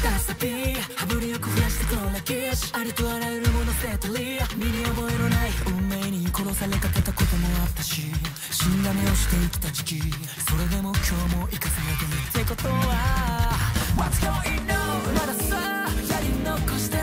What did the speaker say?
ダサピー羽振りよく増やして黒歴史ありとあらゆるもの捨てたり身に覚えのない運命に殺されかけたこともあったし死んだ目をして生きた時期それでも今日も生かされてるってことは What's going on まださやり残して